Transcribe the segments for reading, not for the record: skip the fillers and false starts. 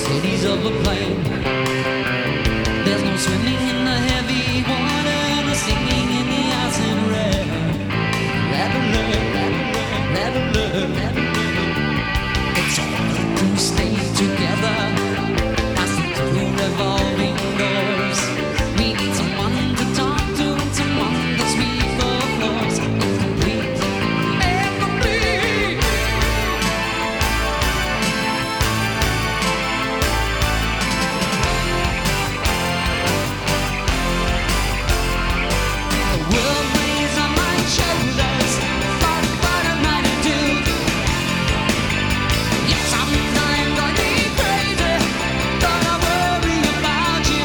cities of a plane. There's no swimming in the heavy water, no singing in the acid rain. Rattle, it's hard to stay together. Passing through revolving doors. We need someone to talk to and someone to sweep the floors. Incomplete, incomplete. The world weighs on my shoulders. What am I to do? Yes, sometimes I get crazy, but I worry about you.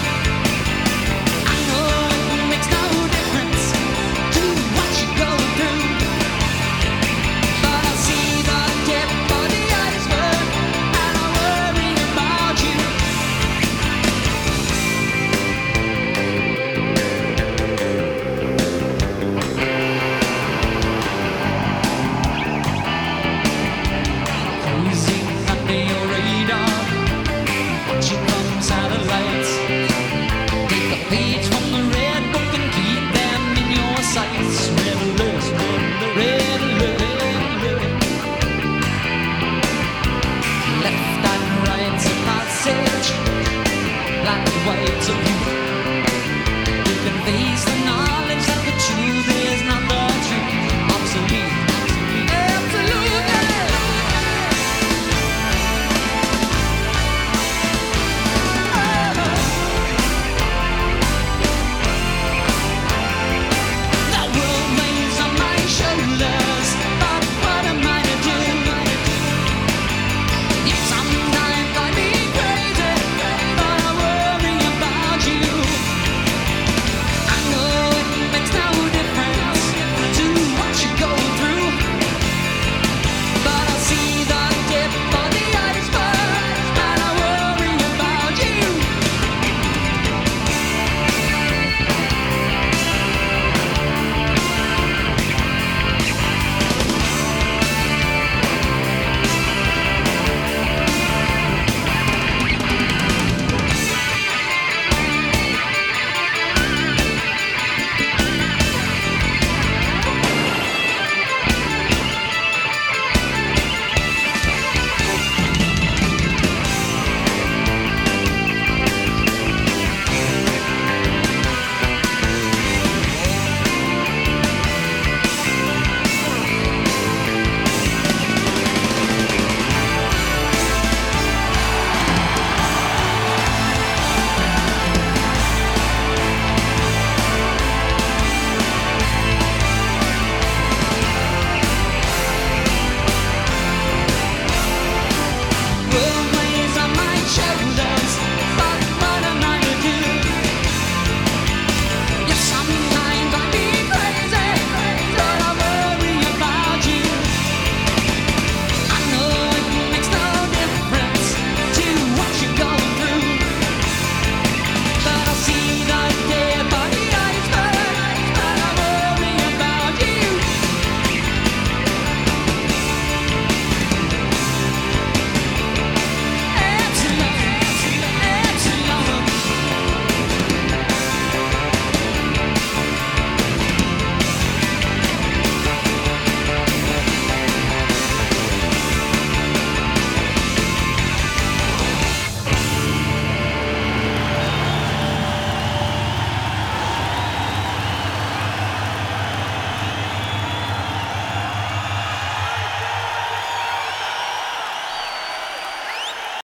I know it makes no difference to what you go through, but I see the tip of the iceberg, and I worry about you. Cruising under your